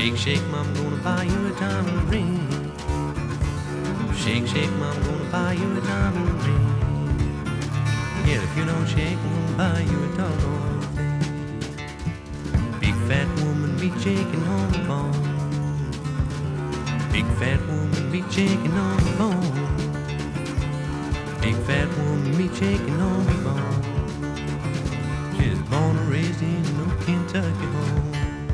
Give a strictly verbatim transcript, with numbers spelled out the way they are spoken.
Shake, shake, mom, gonna buy you a diamond ring. Shake, shake, mom, gonna buy you a diamond ring. Yeah, if you don't shake, I'm gonna buy you a doggone thing. Big fat woman be shaking on the bone. Big fat woman be shaking on the bone. Big fat woman be shaking on the bone.